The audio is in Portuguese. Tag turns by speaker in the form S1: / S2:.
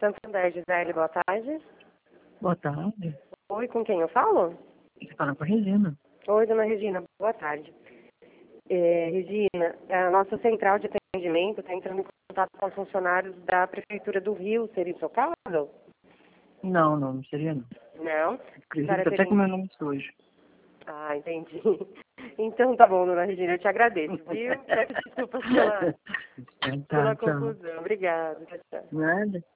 S1: Santander, Gisele, boa tarde.
S2: Boa tarde.
S1: Oi, com quem eu falo?
S2: Você fala com a Regina.
S1: Oi, dona Regina, boa tarde. Regina, a nossa central de atendimento está entrando em contato com os funcionários da Prefeitura do Rio. Seria o seu caso?
S2: Não seria não.
S1: Não?
S2: Acredito que até com meu nome hoje.
S1: Ah, entendi. Então tá bom, dona Regina, eu te agradeço, viu? Peço desculpas pela
S2: Tchau.
S1: confusão. Obrigada. Tchau, tchau.
S2: Nada.